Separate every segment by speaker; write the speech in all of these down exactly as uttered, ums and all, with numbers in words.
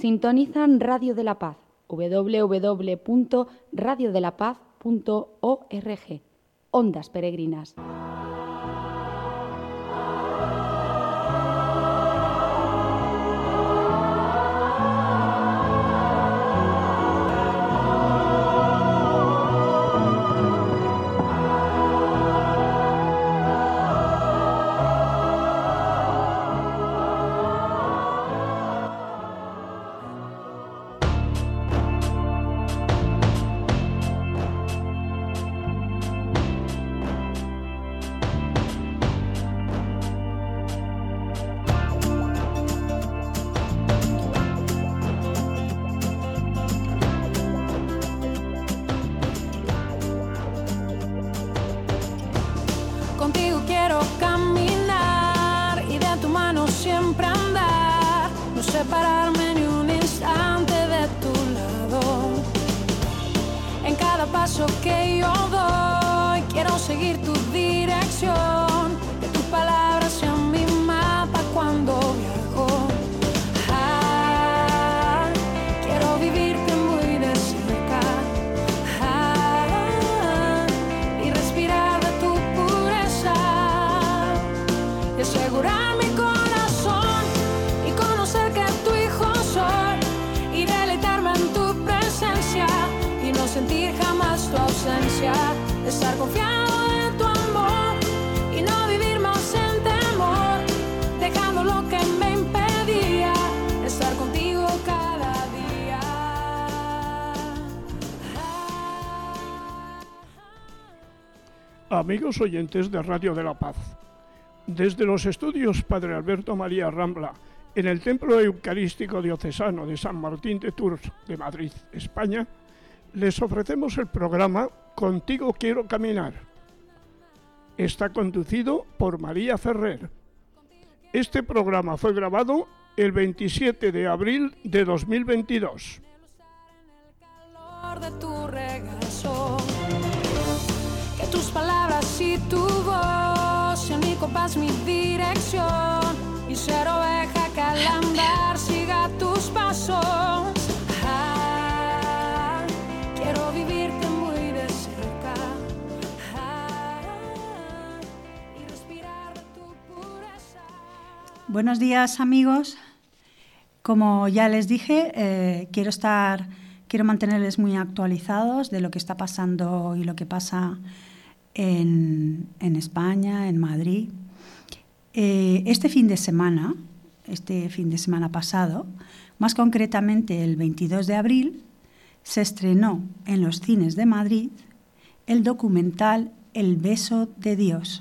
Speaker 1: Sintonizan Radio de la Paz, doble u doble u doble u punto radio de la paz punto org. Ondas Peregrinas.
Speaker 2: Separarme ni un instante de tu lado. En cada paso que yo doy quiero seguir tu dirección, que tus palabras sean mi mapa cuando viajo. Ah, quiero vivirte muy de cerca, ah, y respirar de tu pureza y asegurar mi corazón y conocer que y deleitarme en tu presencia y no sentir jamás tu ausencia, estar confiado en tu amor y no vivir más en temor, dejando lo que me impedía estar contigo cada día.
Speaker 3: Amigos oyentes de Radio de la Paz, desde los estudios Padre Alberto María Rambla, en el Templo Eucarístico Diocesano de San Martín de Tours de Madrid, España, les ofrecemos el programa Contigo quiero caminar. Está conducido por María Ferrer. Este programa fue grabado el veintisiete de abril de dos mil veintidós.
Speaker 2: De tu regazo, que tus palabras y tu voz sean mi compás, mi dirección, y ser oveja que al andar siga tus pasos. Ah, quiero vivirte muy de cerca, ah, y respirar de tu pureza.
Speaker 4: Buenos días, amigos. Como ya les dije, eh, quiero estar, quiero mantenerles muy actualizados de lo que está pasando y lo que pasa en, en España, en Madrid. Eh, este fin de semana, este fin de semana pasado, más concretamente el veintidós de abril, se estrenó en los cines de Madrid el documental El beso de Dios.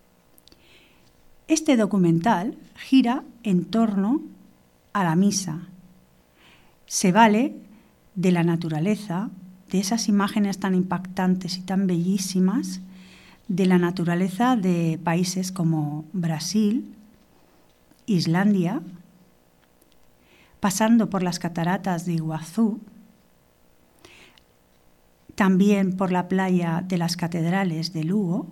Speaker 4: Este documental gira en torno a la misa. Se vale de la naturaleza, de esas imágenes tan impactantes y tan bellísimas, de la naturaleza de países como Brasil, Islandia, pasando por las cataratas de Iguazú, también por la playa de las catedrales de Lugo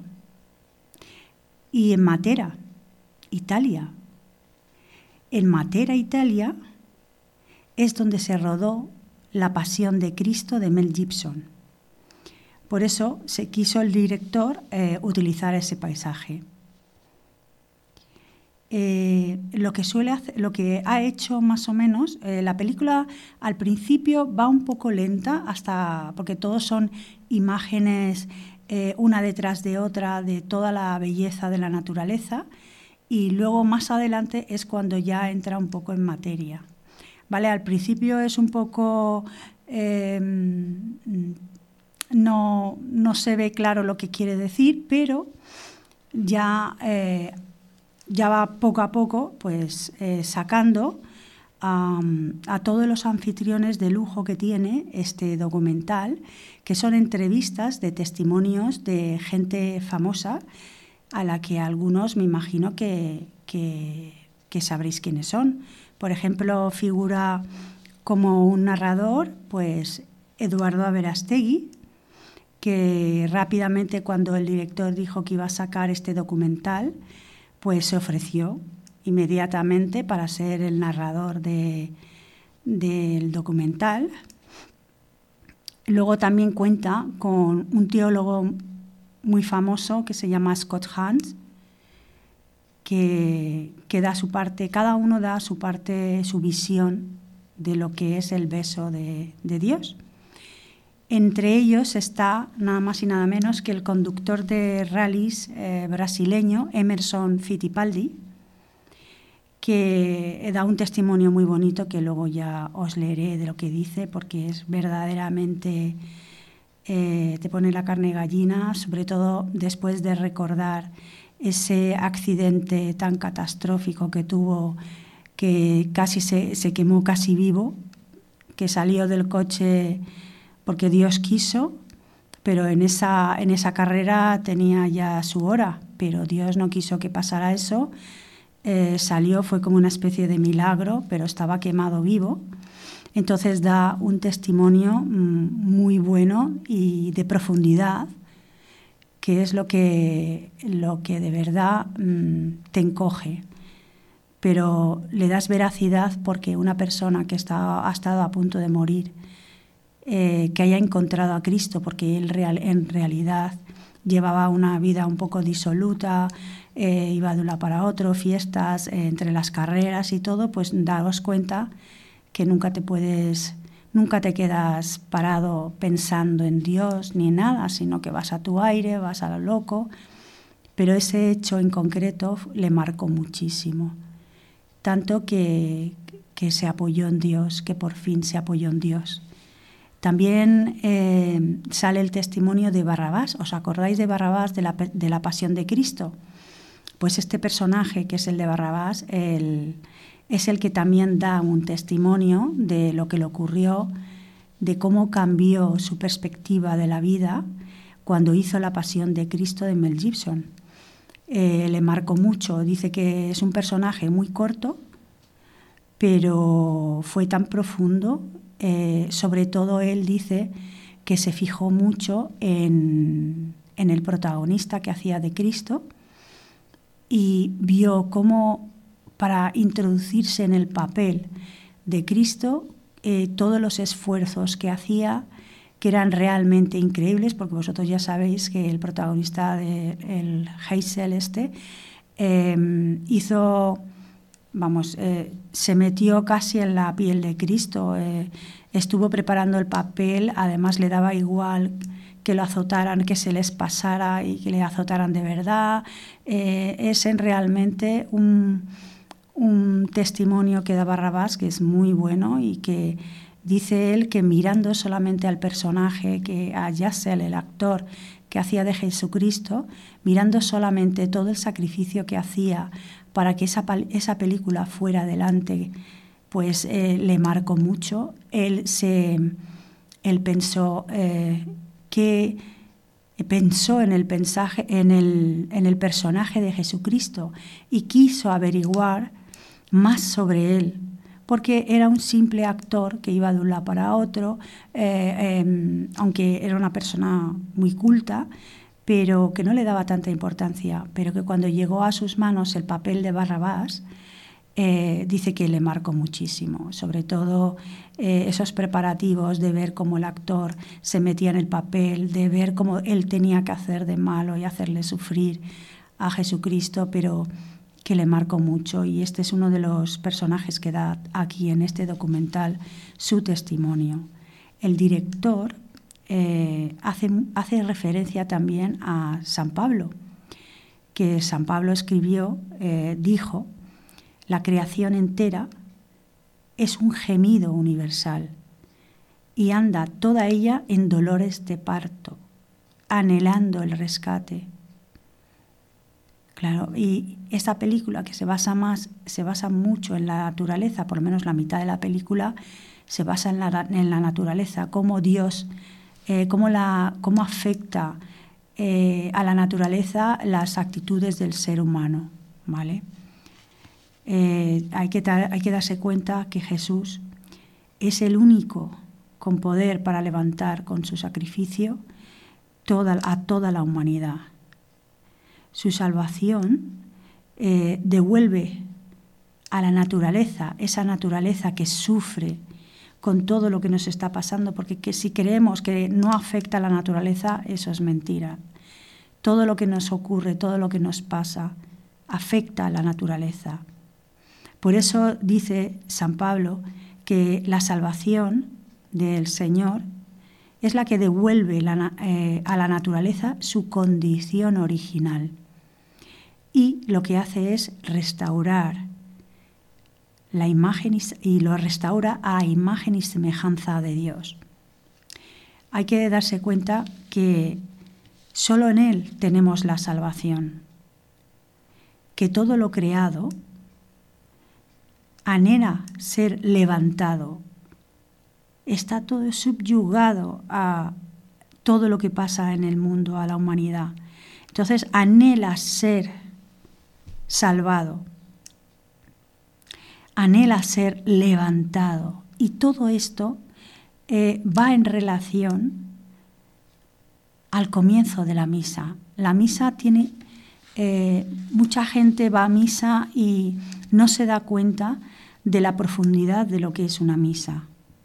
Speaker 4: y en Matera, Italia. En Matera, Italia, es donde se rodó La Pasión de Cristo de Mel Gibson. Por eso se quiso el director eh, utilizar ese paisaje. Eh, lo que suele hacer, lo que ha hecho más o menos, eh, la película al principio va un poco lenta, hasta porque todos son imágenes eh, una detrás de otra de toda la belleza de la naturaleza, y luego más adelante es cuando ya entra un poco en materia. Vale, al principio es un poco eh, No, no se ve claro lo que quiere decir, pero ya, eh, ya va poco a poco pues, eh, sacando um, a todos los anfitriones de lujo que tiene este documental, que son entrevistas de testimonios de gente famosa, a la que algunos me imagino que, que, que sabréis quiénes son. Por ejemplo, figura como un narrador pues, Eduardo Aberastegui, que rápidamente, cuando el director dijo que iba a sacar este documental, pues se ofreció inmediatamente para ser el narrador de, del documental. Luego también cuenta con un teólogo muy famoso que se llama Scott Hahn, que, que da su parte, cada uno da su parte, su visión de lo que es el beso de, de Dios. Entre ellos está nada más y nada menos que el conductor de rallies eh, brasileño, Emerson Fittipaldi, que da un testimonio muy bonito que luego ya os leeré de lo que dice, porque es verdaderamente, eh, te pone la carne gallina, sobre todo después de recordar ese accidente tan catastrófico que tuvo, que casi se, se quemó casi vivo, que salió del coche porque Dios quiso, pero en esa, en esa carrera tenía ya su hora, pero Dios no quiso que pasara eso. Eh, salió, fue como una especie de milagro, pero estaba quemado vivo. Entonces da un testimonio mmm, muy bueno y de profundidad, que es lo que, lo que de verdad mmm, te encoge. Pero le das veracidad porque una persona que está, ha estado a punto de morir, eh, que haya encontrado a Cristo, porque él real, en realidad llevaba una vida un poco disoluta, eh, iba de un lado para otro, fiestas, eh, entre las carreras y todo, pues daos cuenta que nunca te puedes, nunca te quedas parado pensando en Dios ni en nada, sino que vas a tu aire, vas a lo loco. Pero ese hecho en concreto le marcó muchísimo, tanto que, que se apoyó en Dios, que por fin se apoyó en Dios. También eh, sale el testimonio de Barrabás. ¿Os acordáis de Barrabás, de la, de la Pasión de Cristo? Pues este personaje, que es el de Barrabás, el, es el que también da un testimonio de lo que le ocurrió, de cómo cambió su perspectiva de la vida cuando hizo la Pasión de Cristo de Mel Gibson. Eh, le marcó mucho. Dice que es un personaje muy corto, pero fue tan profundo. Eh, sobre todo él dice que se fijó mucho en, en el protagonista que hacía de Cristo y vio cómo para introducirse en el papel de Cristo eh, todos los esfuerzos que hacía, que eran realmente increíbles, porque vosotros ya sabéis que el protagonista del Hazel este eh, hizo... Vamos, eh, se metió casi en la piel de Cristo, eh, estuvo preparando el papel, además le daba igual que lo azotaran, que se les pasara y que le azotaran de verdad. Eh, es en realmente un, un testimonio que da Barrabás, que es muy bueno y que dice él que mirando solamente al personaje, que a Yassel, el actor que hacía de Jesucristo, mirando solamente todo el sacrificio que hacía para que esa, esa película fuera adelante, pues eh, le marcó mucho. Él, se, él pensó, eh, que pensó en el, pensaje, en, el, en el personaje de Jesucristo y quiso averiguar más sobre él, porque era un simple actor que iba de un lado para otro, eh, eh, aunque era una persona muy culta, pero que no le daba tanta importancia, pero que cuando llegó a sus manos el papel de Barrabás, eh, dice que le marcó muchísimo, sobre todo eh, esos preparativos de ver cómo el actor se metía en el papel, de ver cómo él tenía que hacer de malo y hacerle sufrir a Jesucristo, pero que le marcó mucho, y este es uno de los personajes que da aquí en este documental su testimonio. El director Eh, hace, hace referencia también a San Pablo, que San Pablo escribió, eh, dijo, la creación entera es un gemido universal y anda toda ella en dolores de parto, anhelando el rescate. Claro, y esta película que se basa más, se basa mucho en la naturaleza, por lo menos la mitad de la película se basa en la, en la naturaleza, cómo Dios Eh, cómo, la, cómo afecta eh, a la naturaleza las actitudes del ser humano, ¿vale? Eh, hay, que hay que darse cuenta que Jesús es el único con poder para levantar con su sacrificio toda, a toda la humanidad. Su salvación eh, devuelve a la naturaleza, esa naturaleza que sufre con todo lo que nos está pasando, porque que si creemos que no afecta a la naturaleza, eso es mentira. Todo lo que nos ocurre, todo lo que nos pasa, afecta a la naturaleza. Por eso dice San Pablo que la salvación del Señor es la que devuelve la, eh, a la naturaleza su condición original y lo que hace es restaurar la imagen y, y lo restaura a imagen y semejanza de Dios. Hay que darse cuenta que solo en Él tenemos la salvación, que todo lo creado anhela ser levantado. Está todo subyugado a todo lo que pasa en el mundo, a la humanidad. Entonces anhela ser salvado, anhela ser levantado. Y todo esto eh, va en relación al comienzo de la misa. La misa tiene... Eh, mucha gente va a misa y no se da cuenta de la profundidad de lo que es una misa.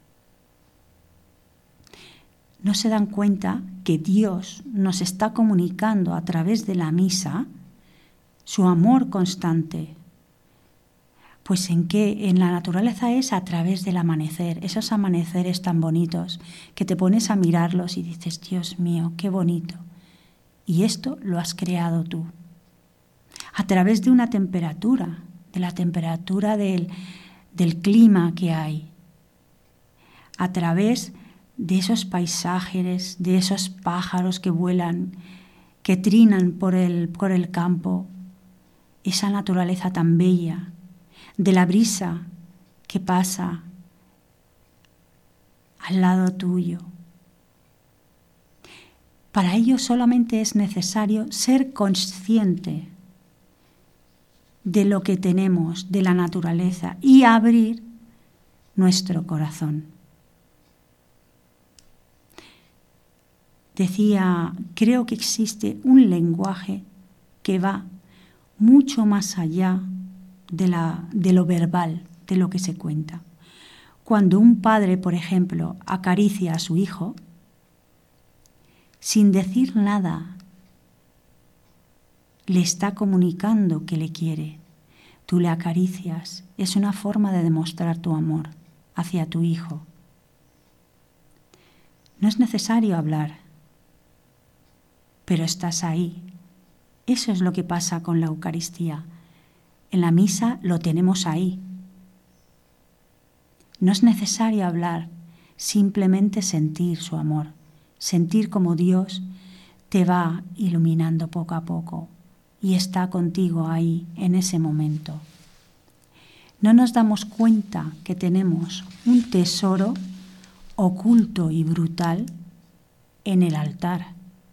Speaker 4: No se dan cuenta que Dios nos está comunicando a través de la misa su amor constante. Pues en qué, en la naturaleza es a través del amanecer, esos amaneceres tan bonitos que te pones a mirarlos y dices, Dios mío, qué bonito. Y esto lo has creado tú. A través de una temperatura, de la temperatura del, del clima que hay, a través de esos paisajes, de esos pájaros que vuelan, que trinan por el, por el campo, esa naturaleza tan bella, de la brisa que pasa al lado tuyo. Para ello solamente es necesario ser consciente de lo que tenemos, de la naturaleza, y abrir nuestro corazón. Decía, creo que existe un lenguaje que va mucho más allá de, la, de lo verbal, de lo que se cuenta. Cuando un padre, por ejemplo, acaricia a su hijo, sin decir nada, le está comunicando que le quiere. Tú le acaricias. Es una forma de demostrar tu amor hacia tu hijo. No es necesario hablar, pero estás ahí. Eso es lo que pasa con la Eucaristía. En la misa lo tenemos ahí. No es necesario hablar, simplemente sentir su amor, sentir como Dios te va iluminando poco a poco y está contigo ahí en ese momento. No nos damos cuenta que tenemos un tesoro oculto y brutal en el altar.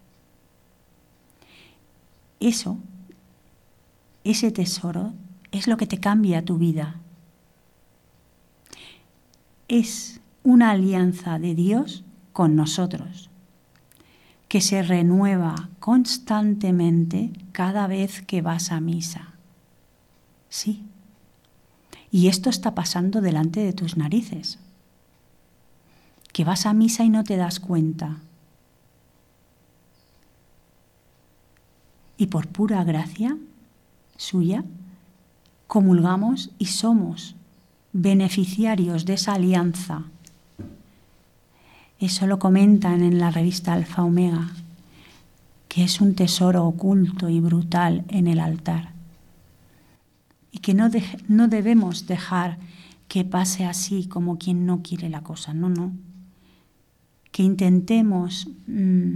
Speaker 4: Eso, ese tesoro, es lo que te cambia tu vida. Es una alianza de Dios con nosotros, que se renueva constantemente cada vez que vas a misa. Sí. Y esto está pasando delante de tus narices. Que vas a misa y no te das cuenta. Y por pura gracia suya, comulgamos y somos beneficiarios de esa alianza. Eso lo comentan en la revista Alfa Omega, que es un tesoro oculto y brutal en el altar. Y que no, de, no debemos dejar que pase así como quien no quiere la cosa, no, no. Que intentemos, mmm,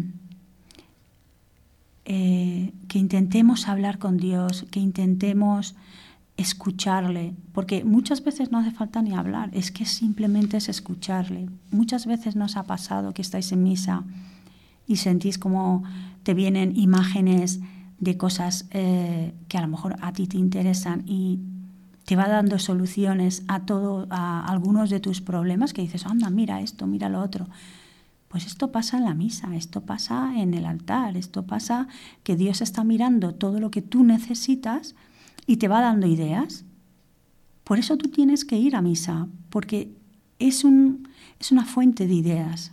Speaker 4: eh, que intentemos hablar con Dios, que intentemos escucharle, porque muchas veces no hace falta ni hablar, es que simplemente es escucharle. Muchas veces nos ha pasado que estáis en misa y sentís como te vienen imágenes de cosas eh, que a lo mejor a ti te interesan y te va dando soluciones a todo, a algunos de tus problemas, que dices, anda, mira esto, mira lo otro. Pues esto pasa en la misa, esto pasa en el altar, esto pasa que Dios está mirando todo lo que tú necesitas y te va dando ideas. Por eso tú tienes que ir a misa, porque es, un, es una fuente de ideas.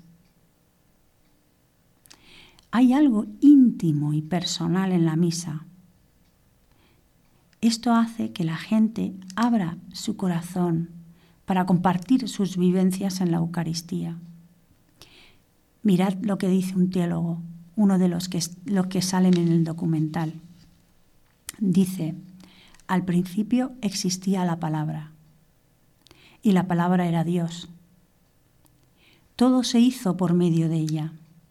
Speaker 4: Hay algo íntimo y personal en la misa. Esto hace que la gente abra su corazón para compartir sus vivencias en la Eucaristía. Mirad lo que dice un teólogo, uno de los que, los que salen en el documental. Dice, al principio existía la palabra, y la palabra era Dios. Todo se hizo por medio de ella.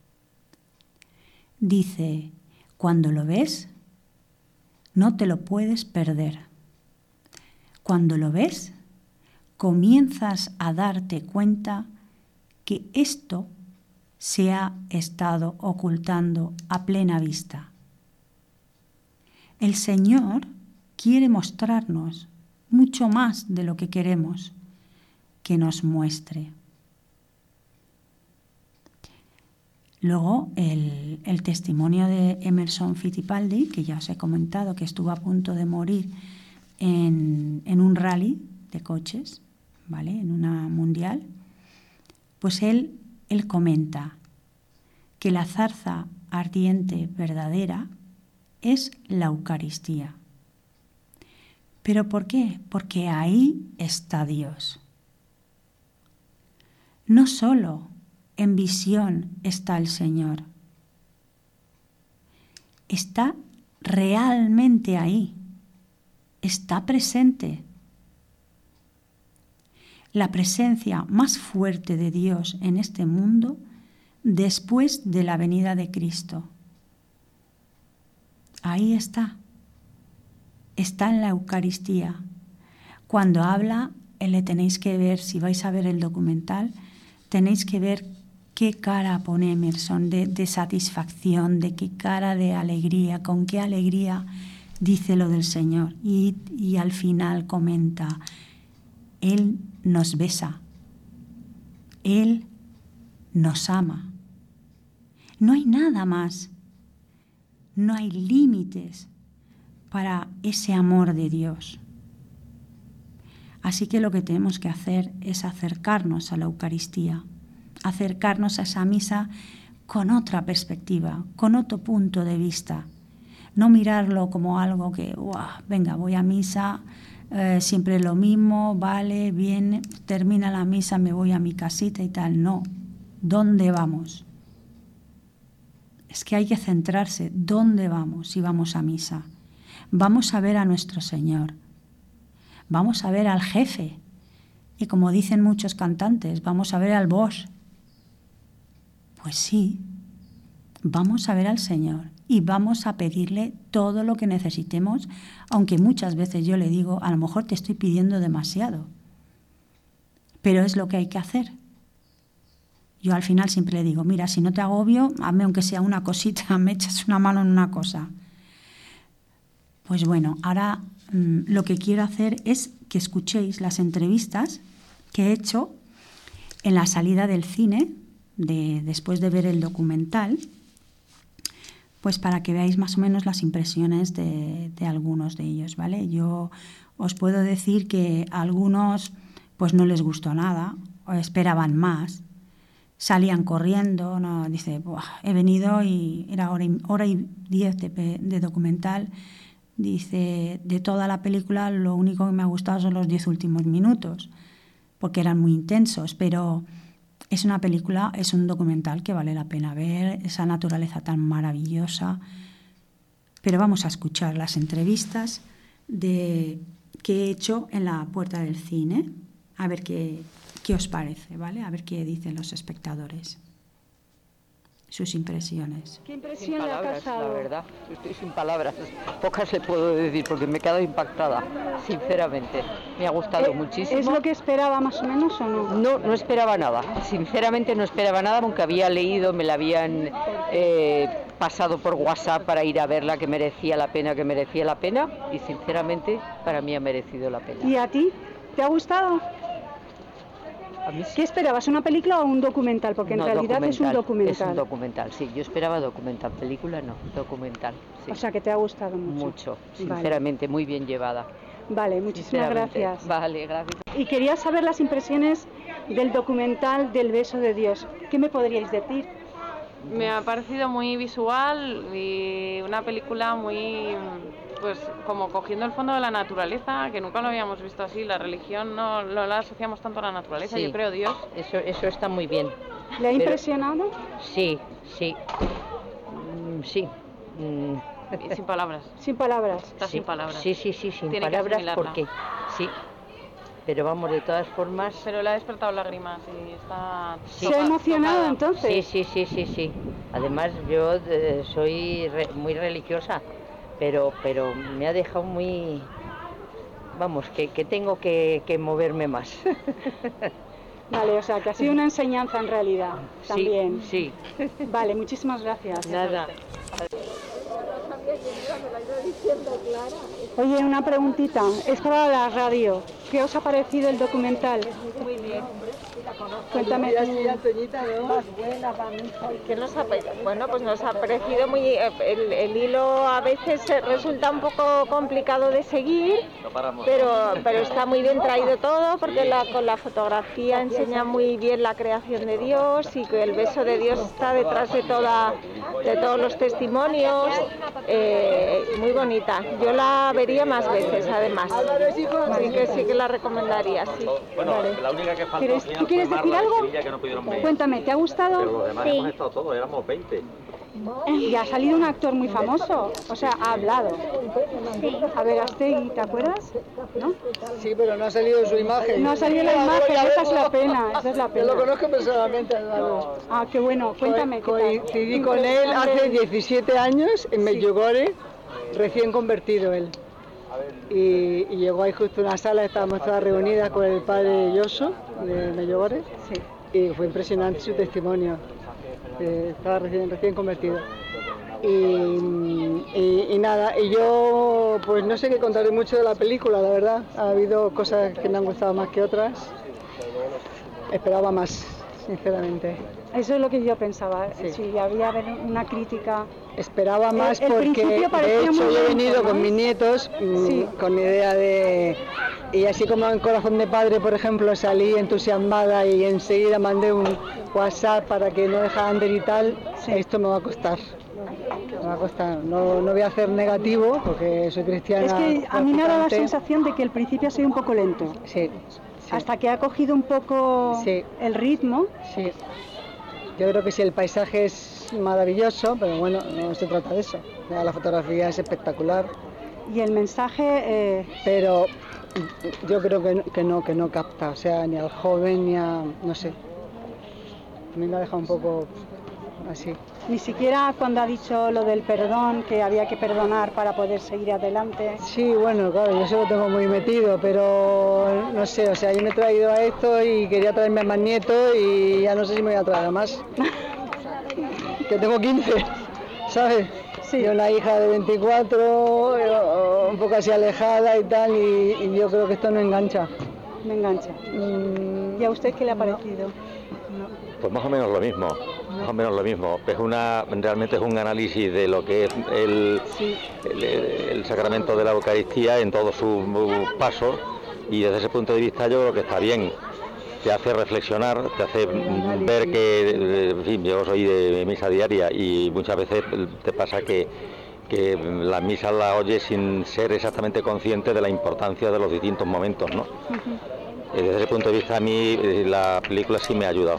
Speaker 4: Dice, cuando lo ves, no te lo puedes perder. Cuando lo ves, comienzas a darte cuenta que esto se ha estado ocultando a plena vista. El Señor quiere mostrarnos mucho más de lo que queremos que nos muestre. Luego, el, el testimonio de Emerson Fittipaldi, que ya os he comentado que estuvo a punto de morir en, en un rally de coches, ¿vale? En una mundial, pues él, él comenta que la zarza ardiente verdadera es la Eucaristía. ¿Pero por qué? Porque ahí está Dios. No solo en visión está el Señor, está realmente ahí, está presente. La presencia más fuerte de Dios en este mundo después de la venida de Cristo. Ahí está, está en la Eucaristía. Cuando habla, le tenéis que ver, si vais a ver el documental, tenéis que ver qué cara pone Emerson de, de satisfacción, de qué cara de alegría, con qué alegría dice lo del Señor. Y, y al final comenta, Él nos besa, Él nos ama. No hay nada más, no hay límites para ese amor de Dios. Así que lo que tenemos que hacer es acercarnos a la Eucaristía, acercarnos a esa misa con otra perspectiva, con otro punto de vista. No mirarlo como algo que, ¡guau!, venga, voy a misa, eh, siempre lo mismo, vale, bien, termina la misa, me voy a mi casita y tal. No, ¿dónde vamos? Es que hay que centrarse, ¿dónde vamos si vamos a misa? Vamos a ver a nuestro Señor. Vamos a ver al jefe, y como dicen muchos cantantes, vamos a ver al boss. Pues sí, vamos a ver al Señor y vamos a pedirle todo lo que necesitemos, aunque muchas veces yo le digo, a lo mejor te estoy pidiendo demasiado, pero es lo que hay que hacer. Yo al final siempre le digo, mira, si no te agobio, hazme aunque sea una cosita, me echas una mano en una cosa. Pues bueno, ahora mmm, lo que quiero hacer es que escuchéis las entrevistas que he hecho en la salida del cine, de, después de ver el documental, pues para que veáis más o menos las impresiones de, de algunos de ellos, ¿vale? Yo os puedo decir que a algunos pues no les gustó nada, o esperaban más, salían corriendo, no, dice, he venido y era hora y, hora y diez de, de documental. Dice, de toda la película lo único que me ha gustado son los diez últimos minutos, porque eran muy intensos, pero es una película, es un documental que vale la pena ver, esa naturaleza tan maravillosa. Pero vamos a escuchar las entrevistas de, que he hecho en la puerta del cine, a ver qué, qué os parece, ¿vale? A ver qué dicen los espectadores. Sus impresiones.
Speaker 5: ¿Qué impresión le ha causado? La verdad, estoy sin palabras. Pocas le puedo decir porque me he quedado impactada, sinceramente. Me ha gustado
Speaker 6: ¿Eh,
Speaker 5: muchísimo.
Speaker 6: ¿Es lo que esperaba más o menos o no?
Speaker 5: No, no esperaba nada. Sinceramente no esperaba nada, aunque había leído, me la habían eh, pasado por WhatsApp para ir a verla, que merecía la pena, que merecía la pena. Y sinceramente, para mí ha merecido la pena.
Speaker 6: ¿Y a ti? ¿Te ha gustado?
Speaker 5: A mí sí.
Speaker 6: ¿Qué esperabas, una película o un documental? Porque en
Speaker 5: no,
Speaker 6: realidad es un documental.
Speaker 5: Es un documental, sí. Yo esperaba documental, película no, documental. Sí.
Speaker 6: O sea que te ha gustado mucho.
Speaker 5: Mucho, sinceramente, vale. Muy bien llevada.
Speaker 6: Vale, muchísimas gracias.
Speaker 5: Vale, gracias.
Speaker 6: Y quería saber las impresiones del documental del beso de Dios. ¿Qué me podríais decir?
Speaker 7: Me ha parecido muy visual y una película muy, pues como cogiendo el fondo de la naturaleza, que nunca lo habíamos visto así. La religión no, no la asociamos tanto a la naturaleza,
Speaker 5: Sí,
Speaker 7: yo creo Dios.
Speaker 5: Eso, eso está muy bien.
Speaker 6: ¿Le ha
Speaker 5: Pero-
Speaker 6: impresionado?
Speaker 5: Sí, sí. Mm, sí. Mm,
Speaker 7: Y sin palabras.
Speaker 6: Sin palabras.
Speaker 7: Está
Speaker 5: sí.
Speaker 7: sin palabras.
Speaker 5: Sí, sí, sí, sin
Speaker 7: Tiene que
Speaker 5: palabras
Speaker 7: asimilarla.
Speaker 5: porque sí. Pero vamos, de todas formas.
Speaker 7: Pero le ha despertado lágrimas y está...
Speaker 5: Sí.
Speaker 6: ¿Se ha
Speaker 7: toca-
Speaker 6: emocionado
Speaker 7: tocada.
Speaker 6: entonces?
Speaker 5: Sí, sí, sí, sí, sí. Además yo eh, soy re- muy religiosa, pero, pero me ha dejado muy, vamos, que, que tengo que, que moverme más.
Speaker 6: Vale, o sea, que ha sido una enseñanza en realidad también.
Speaker 5: Sí, sí.
Speaker 6: Vale, muchísimas gracias.
Speaker 5: Nada.
Speaker 6: Oye, una preguntita. Es para la radio. ¿Qué os ha parecido el documental?
Speaker 8: Muy bien.
Speaker 6: Cuéntame tú.
Speaker 8: ¿Qué nos ha, bueno, pues nos ha parecido muy... El, el hilo a veces resulta un poco complicado de seguir, pero, pero está muy bien traído todo, porque la, con la fotografía enseña muy bien la creación de Dios y que el beso de Dios está detrás de, toda, de todos los testimonios. Eh, muy bonita. Yo la vería más veces, además. Así que sí que la recomendaría, sí.
Speaker 9: Bueno,
Speaker 6: Vale.
Speaker 9: la única que faltó
Speaker 6: ¿Quieres-
Speaker 9: al final
Speaker 6: ¿Tú quieres
Speaker 9: fue
Speaker 6: decir
Speaker 9: Marla de
Speaker 6: algo?
Speaker 9: Sevilla, que no pudieron venir.
Speaker 6: Cuéntame, ¿te ha
Speaker 9: Pero
Speaker 6: gustado?
Speaker 9: los demás hemos estado todos, éramos veinte.
Speaker 6: Y ha salido un actor muy famoso. O sea, ha hablado. A ver, Astegui, ¿te acuerdas? ¿No?
Speaker 10: Sí, pero no ha salido su imagen.
Speaker 6: No ha salido la imagen, esa es la pena, esa es la
Speaker 10: Yo
Speaker 6: pena.
Speaker 10: lo conozco personalmente, Álvaro.
Speaker 6: Ah, qué bueno, cuéntame. ¿qué tal?
Speaker 10: Coincidí con él hace diecisiete años en Medjugorje, recién convertido él. Y, y llegó ahí justo a una sala, estábamos todas reunidas con el padre Yoso de Medjugorje.
Speaker 6: Sí.
Speaker 10: Y fue impresionante su testimonio. Eh, estaba recién, recién convertido. Y, y- y nada, y yo pues no sé qué contaré mucho de la película, la verdad. Ha habido cosas que me han gustado más que otras. Esperaba más, sinceramente.
Speaker 6: Eso es lo que yo pensaba.
Speaker 10: Sí.
Speaker 6: Si había haber una crítica.
Speaker 10: Esperaba más
Speaker 6: El- el
Speaker 10: porque
Speaker 6: principio parecía
Speaker 10: de hecho
Speaker 6: muy
Speaker 10: yo he
Speaker 6: lento,
Speaker 10: venido
Speaker 6: ¿no?
Speaker 10: con mis nietos mm,
Speaker 6: Sí.
Speaker 10: con idea de... Y así como en Corazón de Padre, por ejemplo, salí entusiasmada y enseguida mandé un WhatsApp para que no dejaran de ir y tal, esto me va a costar. Me va a costar. No, no voy a hacer negativo porque soy cristiana.
Speaker 6: Es que a mí me ha dado la
Speaker 10: practicante.
Speaker 6: sensación de que el principio ha sido un poco lento.
Speaker 10: Sí, sí,
Speaker 6: Hasta que ha cogido un poco
Speaker 10: Sí.
Speaker 6: el ritmo.
Speaker 10: sí. Yo creo que sí, el paisaje es maravilloso, pero bueno, no se trata de eso. La fotografía es espectacular.
Speaker 6: Y el mensaje, eh,
Speaker 10: Pero yo creo que no, que no, que no capta, o sea, ni al joven ni a, no sé. A mí me ha dejado un poco así.
Speaker 6: ni siquiera cuando ha dicho lo del perdón, que había que perdonar para poder seguir adelante.
Speaker 10: Sí, bueno, claro, yo eso lo tengo muy metido, pero no sé, o sea, yo me he traído a esto y quería traerme a más nietos y ya no sé si me voy a traer a más. Que tengo quince, ¿sabes?
Speaker 6: Sí.
Speaker 10: Yo una hija de veinticuatro, eh, un poco así alejada y tal, y, y yo creo que esto no engancha.
Speaker 6: Me engancha.
Speaker 10: Mm,
Speaker 6: ¿Y a usted qué le ha parecido?
Speaker 9: Pues más o menos lo mismo, más o menos lo mismo. Es una, realmente es un análisis de lo que es el, el, el sacramento de la Eucaristía en todos sus pasos, y desde ese punto de vista yo creo que está bien. Te hace reflexionar, te hace mm, ver que, en fin, yo soy de misa diaria y muchas veces te pasa que, que la misa la oyes sin ser exactamente consciente de la importancia de los distintos momentos, ¿no? Y desde ese punto de vista a mí eh, la película sí me ha ayudado.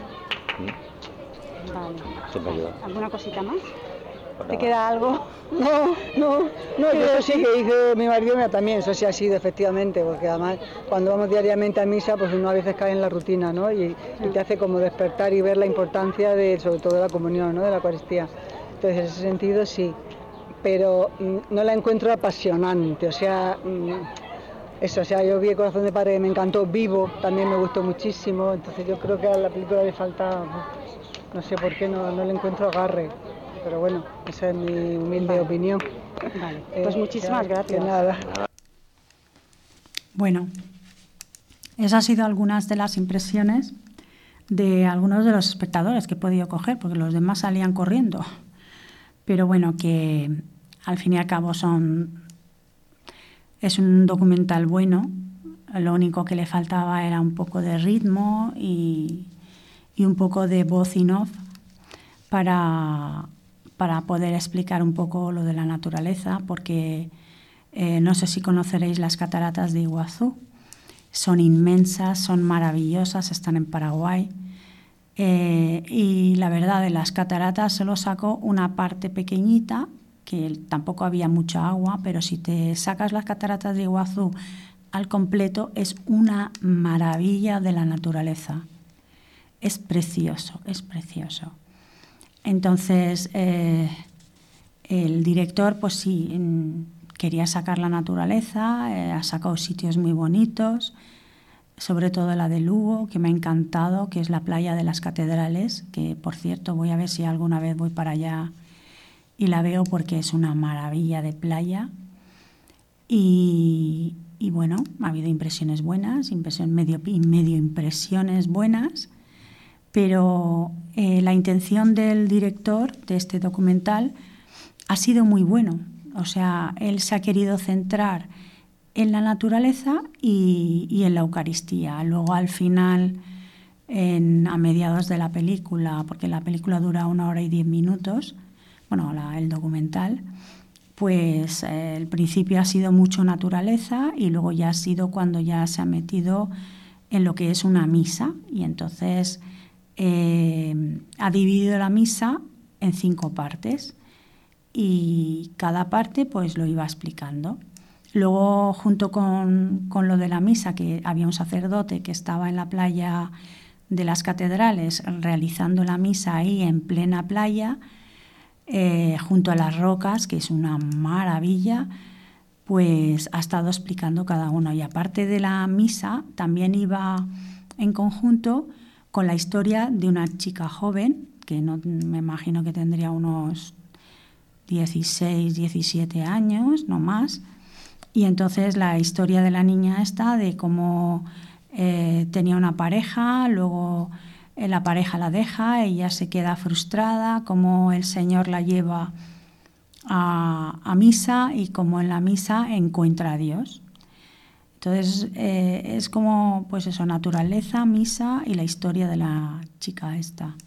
Speaker 6: Vale.
Speaker 10: Sí me ha ayudado.
Speaker 6: ¿Alguna cosita más?
Speaker 10: Pues
Speaker 6: ¿Te
Speaker 10: nada.
Speaker 6: queda algo?
Speaker 10: No, no, no, yo eso sí que hice mi marido mira, también, eso sí ha sido efectivamente, porque además cuando vamos diariamente a misa, pues uno a veces cae en la rutina, ¿no? Y, y te hace como despertar y ver la importancia de, sobre todo de la comunión, ¿no? De la Eucaristía. Entonces, en ese sentido sí, pero mm, no la encuentro apasionante, o sea, mm, eso, o sea, yo vi El Corazón de Padre, me encantó, Vivo, también me gustó muchísimo, entonces yo creo que a la película le falta, no sé por qué, no, no le encuentro agarre. Pero bueno, esa es mi humilde opinión.
Speaker 6: Vale, pues muchísimas
Speaker 10: que-
Speaker 6: gracias.
Speaker 10: que nada.
Speaker 4: Bueno, esas han sido algunas de las impresiones de algunos de los espectadores que he podido coger, porque los demás salían corriendo. Pero bueno, que al fin y al cabo son es un documental bueno, lo único que le faltaba era un poco de ritmo y, y un poco de voz in off para, para poder explicar un poco lo de la naturaleza, porque eh, no sé si conoceréis las cataratas de Iguazú. Son inmensas, son maravillosas, están en Paraguay. Eh, y la verdad, de las cataratas solo saco una parte pequeñita, que tampoco había mucha agua, pero si te sacas las cataratas de Iguazú al completo, es una maravilla de la naturaleza. Es precioso, es precioso. Entonces, eh, el director, pues sí, quería sacar la naturaleza, eh, ha sacado sitios muy bonitos, sobre todo la de Lugo, que me ha encantado, que es la playa de las catedrales, que por cierto voy a ver si alguna vez voy para allá y la veo, porque es una maravilla de playa. Y, y bueno, ha habido impresiones buenas, impresión, medio, medio impresiones buenas, pero eh, la intención del director de este documental ha sido muy bueno. O sea, él se ha querido centrar en la naturaleza y, y en la Eucaristía. Luego, al final, en, a mediados de la película, porque la película dura una hora y diez minutos, bueno, la, el documental, pues eh, el principio ha sido mucho naturaleza y luego ya ha sido cuando ya se ha metido en lo que es una misa, y entonces eh, ha dividido la misa en cinco partes y cada parte pues lo iba explicando. Luego, junto con, con lo de la misa, que había un sacerdote que estaba en la playa de las catedrales realizando la misa ahí en plena playa, eh, junto a las rocas, que es una maravilla, pues ha estado explicando cada uno. Y aparte de la misa, también iba en conjunto con la historia de una chica joven, que no, me imagino que tendría unos dieciséis, diecisiete años, no más. Y entonces la historia de la niña esta, de cómo eh, tenía una pareja, luego eh, la pareja la deja, ella se queda frustrada, cómo el Señor la lleva a, a misa y cómo en la misa encuentra a Dios. Entonces eh, es como, pues eso, naturaleza, misa y la historia de la chica esta.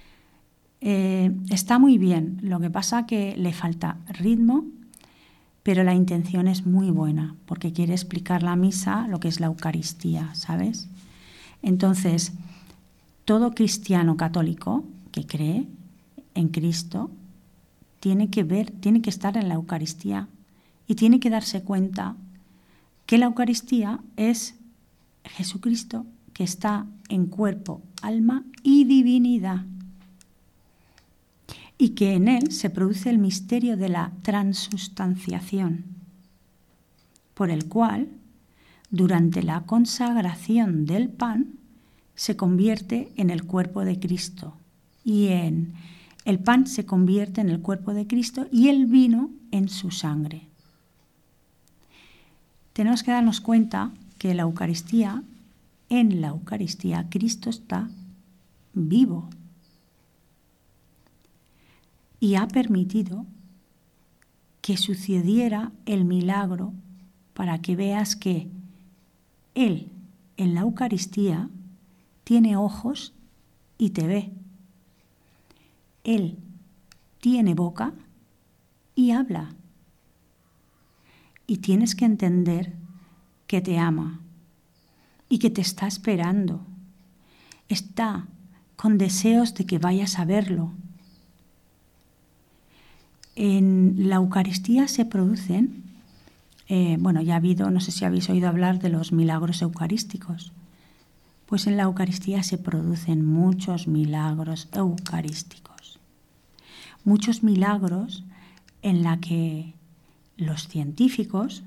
Speaker 4: Eh, está muy bien, lo que pasa que le falta ritmo, pero la intención es muy buena, porque quiere explicar la misa, lo que es la Eucaristía, ¿sabes? Entonces, todo cristiano católico que cree en Cristo tiene que ver, tiene que estar en la Eucaristía y tiene que darse cuenta que la Eucaristía es Jesucristo, que está en cuerpo, alma y divinidad, y que en él se produce el misterio de la transustanciación, por el cual, durante la consagración del pan, se convierte en el cuerpo de Cristo, y en el pan se convierte en el cuerpo de Cristo y el vino en su sangre. Tenemos que darnos cuenta que la Eucaristía, en la Eucaristía, Cristo está vivo. Y ha permitido que sucediera el milagro para que veas que Él, en la Eucaristía, tiene ojos y te ve. Él tiene boca y habla. Y tienes que entender que te ama y que te está esperando. Está con deseos de que vayas a verlo. En la Eucaristía se producen, eh, bueno, ya ha habido, no sé si habéis oído hablar de los milagros eucarísticos. Pues en la Eucaristía se producen muchos milagros eucarísticos. Muchos milagros en la que los científicos,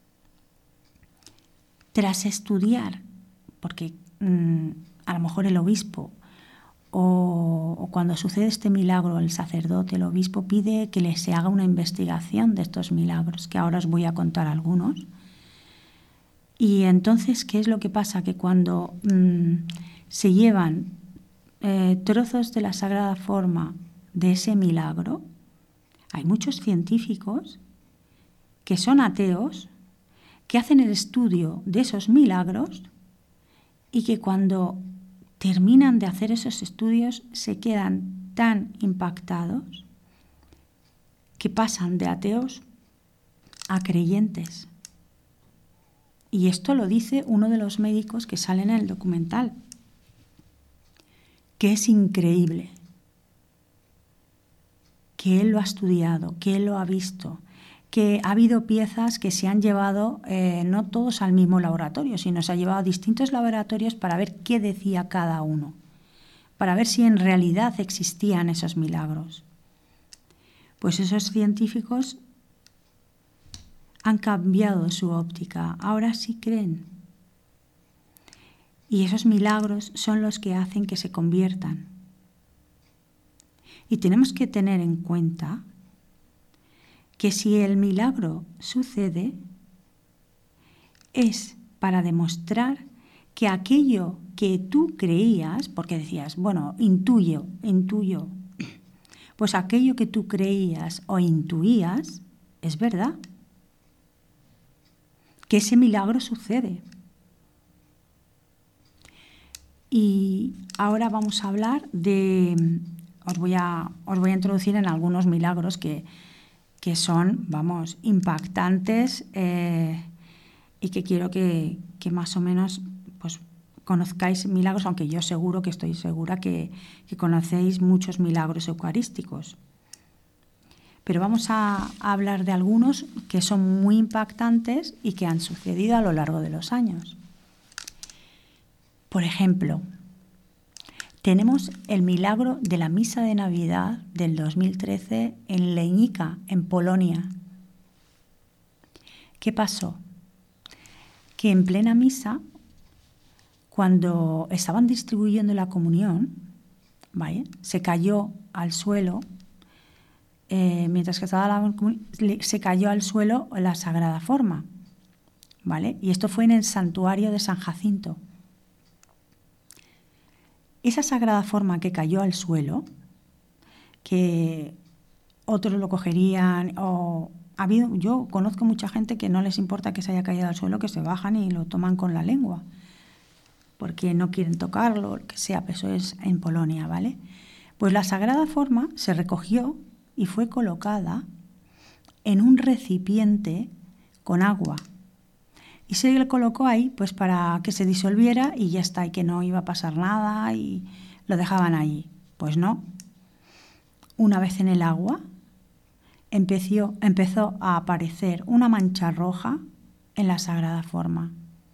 Speaker 4: tras estudiar, porque mmm, a lo mejor el obispo O, o cuando sucede este milagro, el sacerdote, el obispo, pide que le se haga una investigación de estos milagros, que ahora os voy a contar algunos. Y entonces, ¿qué es lo que pasa? Que cuando mmm, se llevan eh, trozos de la Sagrada Forma de ese milagro, hay muchos científicos que son ateos, que hacen el estudio de esos milagros y que cuando terminan de hacer esos estudios se quedan tan impactados que pasan de ateos a creyentes. Y esto lo dice uno de los médicos que sale en el documental, que es increíble, que él lo ha estudiado, que él lo ha visto, que ha habido piezas que se han llevado, eh, no todos al mismo laboratorio, sino se ha llevado a distintos laboratorios para ver qué decía cada uno, para ver si en realidad existían esos milagros. Pues esos científicos han cambiado su óptica, ahora sí creen. Y esos milagros son los que hacen que se conviertan. Y tenemos que tener en cuenta que si el milagro sucede, es para demostrar que aquello que tú creías, porque decías, bueno, intuyo, intuyo, pues aquello que tú creías o intuías es verdad, que ese milagro sucede. Y ahora vamos a hablar de, os voy a, os voy a introducir en algunos milagros que, que son, vamos, impactantes eh, y que quiero que, que más o menos pues, conozcáis milagros, aunque yo seguro que estoy segura que, que conocéis muchos milagros eucarísticos. Pero vamos a, a hablar de algunos que son muy impactantes y que han sucedido a lo largo de los años. Por ejemplo, tenemos el milagro de la misa de Navidad del dos mil trece en Legnica, en Polonia. ¿Qué pasó? Que en plena misa, cuando estaban distribuyendo la comunión, ¿vale?, se cayó al suelo, eh, mientras que estaba la comunión, se cayó al suelo la Sagrada Forma, ¿vale? Y esto fue en el santuario de San Jacinto. Esa Sagrada Forma que cayó al suelo, que otros lo cogerían, o ha habido, yo conozco mucha gente que no les importa que se haya caído al suelo, que se bajan y lo toman con la lengua, porque no quieren tocarlo, lo que sea, pero eso es en Polonia, ¿vale? Pues la Sagrada Forma se recogió y fue colocada en un recipiente con agua. Y se le colocó ahí pues para que se disolviera y ya está, y que no iba a pasar nada y lo dejaban ahí. Pues no. Una vez en el agua empezó, empezó a aparecer una mancha roja en la Sagrada Forma.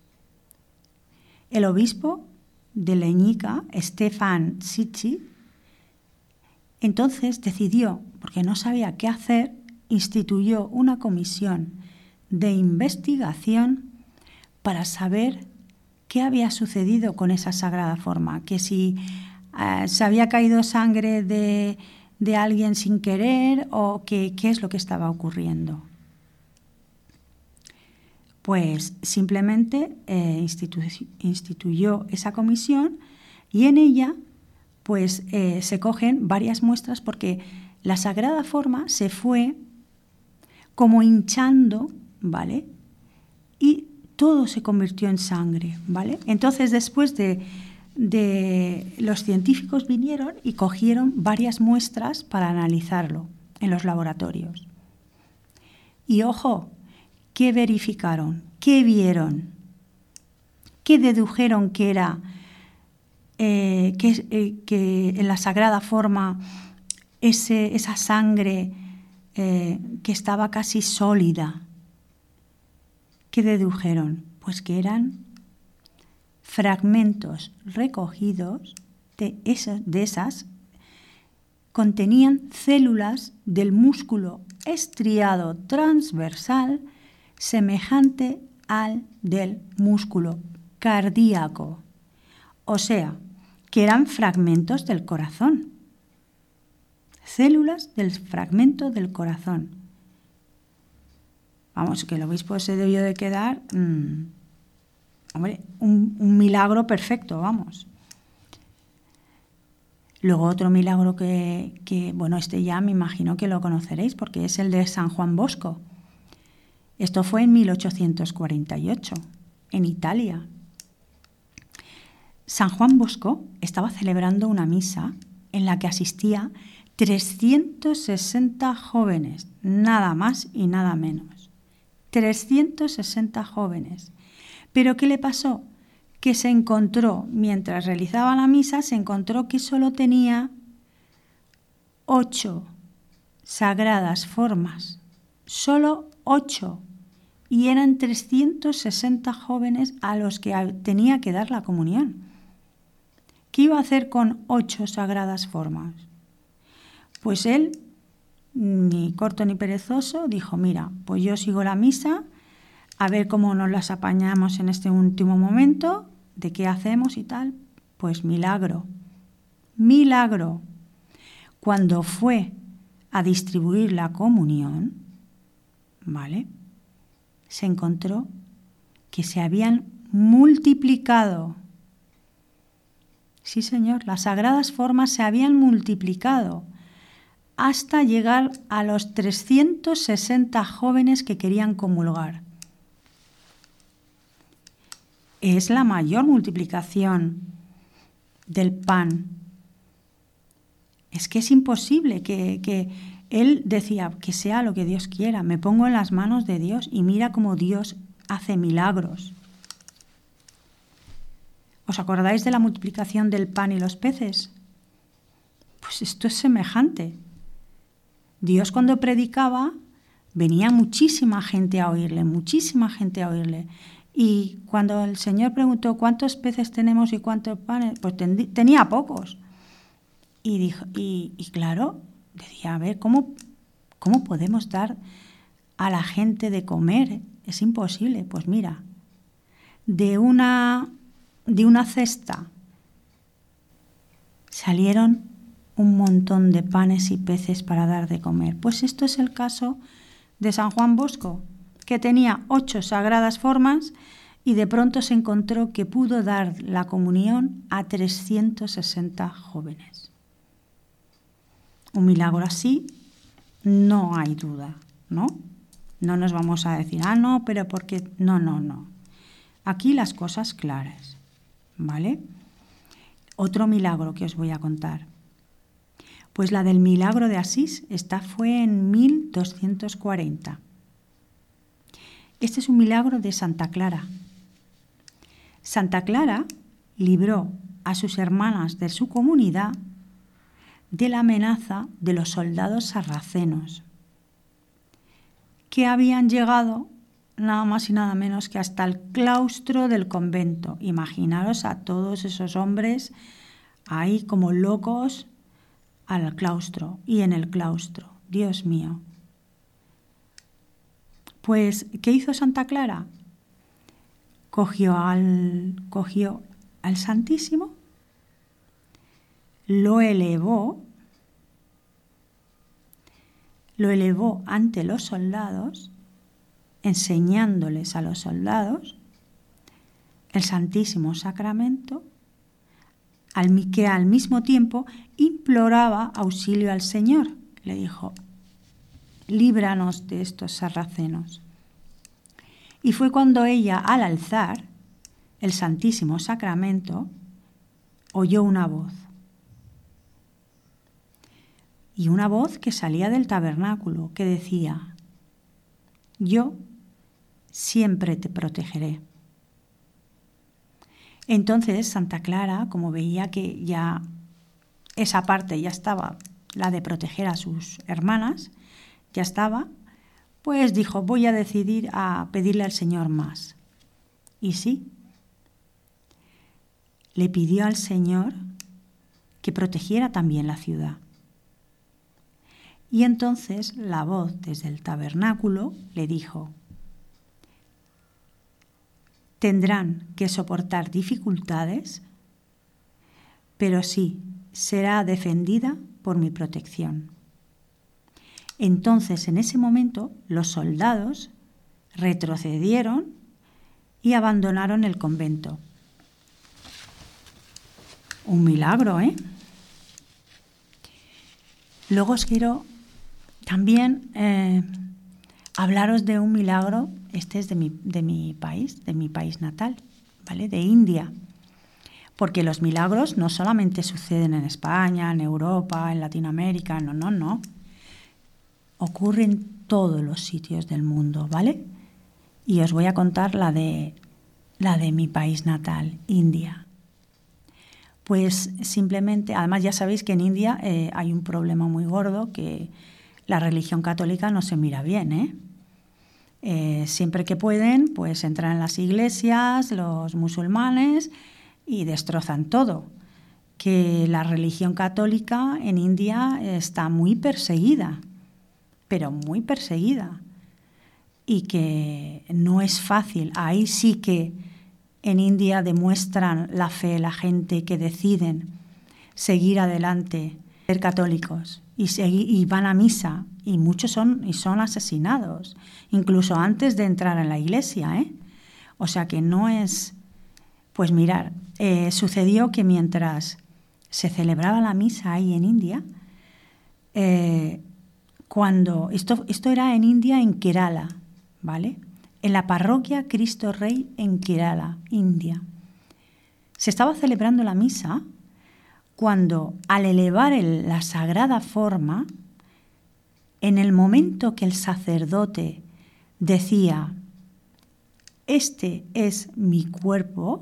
Speaker 4: El obispo de Legnica, Stefan Sici, entonces decidió, porque no sabía qué hacer, instituyó una comisión de investigación para saber qué había sucedido con esa Sagrada Forma, que si eh, se había caído sangre de, de alguien sin querer o que, qué es lo que estaba ocurriendo. Pues simplemente eh, institu- instituyó esa comisión y en ella pues eh, se cogen varias muestras porque la Sagrada Forma se fue como hinchando, ¿vale? Y todo se convirtió en sangre, ¿vale? Entonces, después de, de los científicos vinieron y cogieron varias muestras para analizarlo en los laboratorios. Y ojo, ¿qué verificaron? ¿Qué vieron? ¿Qué dedujeron que era eh, que, eh, que en la Sagrada Forma ese, esa sangre eh, que estaba casi sólida? ¿Qué dedujeron? Pues que eran fragmentos recogidos de esas, de esas, contenían células del músculo estriado transversal semejante al del músculo cardíaco. O sea, que eran fragmentos del corazón. Células del fragmento del corazón. Vamos, que el obispo se debió de quedar, mmm, hombre, un, un milagro perfecto, vamos. Luego otro milagro que, que, bueno, este ya me imagino que lo conoceréis porque es el de San Juan Bosco. Esto fue en mil ochocientos cuarenta y ocho, en Italia. San Juan Bosco estaba celebrando una misa en la que asistía trescientos sesenta jóvenes, nada más y nada menos. trescientos sesenta jóvenes. ¿Pero qué le pasó? Que se encontró, mientras realizaba la misa, se encontró que solo tenía ocho sagradas formas. Solo ocho. Y eran trescientos sesenta jóvenes a los que tenía que dar la comunión. ¿Qué iba a hacer con ocho sagradas formas? Pues él, ni corto ni perezoso, dijo, mira, pues yo sigo la misa, a ver cómo nos las apañamos en este último momento, de qué hacemos y tal. Pues milagro, milagro. Cuando fue a distribuir la comunión, ¿vale?, se encontró que se habían multiplicado. Sí, señor, las sagradas formas se habían multiplicado hasta llegar a los trescientos sesenta jóvenes que querían comulgar. Es la mayor multiplicación del pan. Es que es imposible que, que él decía que sea lo que Dios quiera. Me pongo en las manos de Dios y mira cómo Dios hace milagros. ¿Os acordáis de la multiplicación del pan y los peces? Pues esto es semejante. Dios cuando predicaba venía muchísima gente a oírle, muchísima gente a oírle. Y cuando el Señor preguntó cuántos peces tenemos y cuántos panes, pues ten, tenía pocos. Y, dijo, y, y claro, decía, a ver, ¿cómo, ¿cómo podemos dar a la gente de comer? Es imposible. Pues mira, de una, de una cesta salieron un montón de panes y peces para dar de comer. Pues esto es el caso de San Juan Bosco, que tenía ocho sagradas formas y de pronto se encontró que pudo dar la comunión a trescientos sesenta jóvenes. Un milagro así no hay duda, ¿no? No nos vamos a decir, ah, no, pero porque... No, no, no. Aquí las cosas claras, ¿vale? Otro milagro que os voy a contar. Pues la del milagro de Asís, esta fue en mil doscientos cuarenta. Este es un milagro de Santa Clara. Santa Clara libró a sus hermanas de su comunidad de la amenaza de los soldados sarracenos, que habían llegado nada más y nada menos que hasta el claustro del convento. Imaginaros a todos esos hombres ahí como locos al claustro y en el claustro. Dios mío. Pues, ¿qué hizo Santa Clara? Cogió al, cogió al Santísimo, lo elevó, lo elevó ante los soldados, enseñándoles a los soldados el Santísimo Sacramento, al, que al mismo tiempo imploraba auxilio al Señor. Le dijo, líbranos de estos sarracenos. Y fue cuando ella, al alzar el Santísimo Sacramento, oyó una voz. Y una voz que salía del tabernáculo, que decía, yo siempre te protegeré. Entonces Santa Clara, como veía que ya esa parte ya estaba, la de proteger a sus hermanas, ya estaba, pues dijo, voy a decidir a pedirle al Señor más. Y sí, le pidió al Señor que protegiera también la ciudad. Y entonces la voz desde el tabernáculo le dijo, tendrán que soportar dificultades, pero sí, será defendida por mi protección. Entonces, en ese momento, los soldados retrocedieron y abandonaron el convento. Un milagro, ¿eh? Luego os quiero también eh, hablaros de un milagro, este es de mi, de mi país, de mi país natal, ¿vale? De India. Porque los milagros no solamente suceden en España, en Europa, en Latinoamérica, no, no, no. Ocurren en todos los sitios del mundo, ¿vale? Y os voy a contar la de, la de mi país natal, India. Pues simplemente, además ya sabéis que en India eh, hay un problema muy gordo, que la religión católica no se mira bien, ¿eh? Eh, siempre que pueden, pues entran en las iglesias los musulmanes y destrozan todo. Que la religión católica en India está muy perseguida, pero muy perseguida. Y que no es fácil. Ahí sí que en India demuestran la fe la gente que deciden seguir adelante, ser católicos y, seguir, y van a misa. Y muchos son, y son asesinados, incluso antes de entrar en la iglesia, ¿eh? O sea que no es... Pues mirar, eh, sucedió que mientras se celebraba la misa ahí en India, eh, cuando... Esto, esto era en India, en Kerala, ¿vale? En la parroquia Cristo Rey en Kerala, India. Se estaba celebrando la misa cuando, al elevar el, la sagrada forma, en el momento que el sacerdote decía, este es mi cuerpo,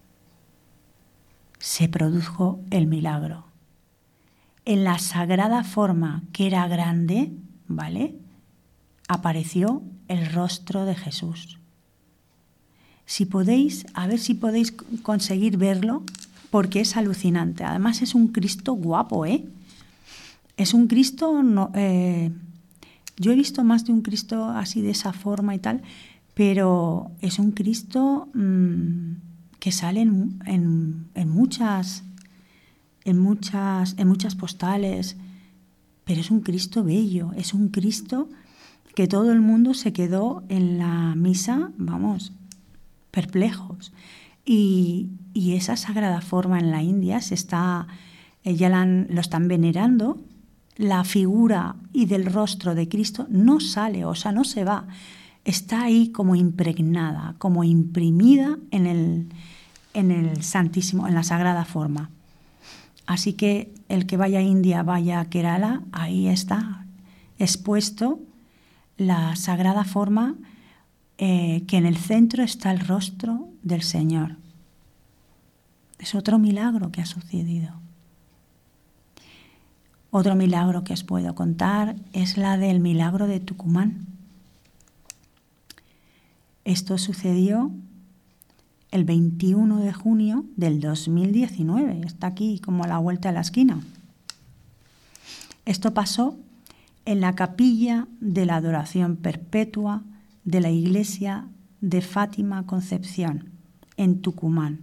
Speaker 4: se produjo el milagro. En la sagrada forma, que era grande, ¿vale?, apareció el rostro de Jesús. Si podéis, a ver si podéis conseguir verlo, porque es alucinante. Además es un Cristo guapo, ¿eh? Es un Cristo... No, eh, yo he visto más de un Cristo así de esa forma y tal, pero es un Cristo mmm, que sale en, en, en, muchas, en, muchas, en muchas postales, pero es un Cristo bello, es un Cristo que todo el mundo se quedó en la misa, vamos, perplejos. Y, y esa sagrada forma en la India se está, ya la han, lo están venerando. La figura y del rostro de Cristo no sale, o sea, no se va. Está ahí como impregnada, como imprimida en el, en el Santísimo, en la sagrada forma. Así que el que vaya a India, vaya a Kerala, ahí está expuesto la sagrada forma, eh, que en el centro está el rostro del Señor. Es otro milagro que ha sucedido. Otro milagro que os puedo contar es la del milagro de Tucumán. Esto sucedió el veintiuno de junio del dos mil diecinueve. Está aquí como a la vuelta de la esquina. Esto pasó en la capilla de la adoración perpetua de la iglesia de Fátima Concepción, en Tucumán.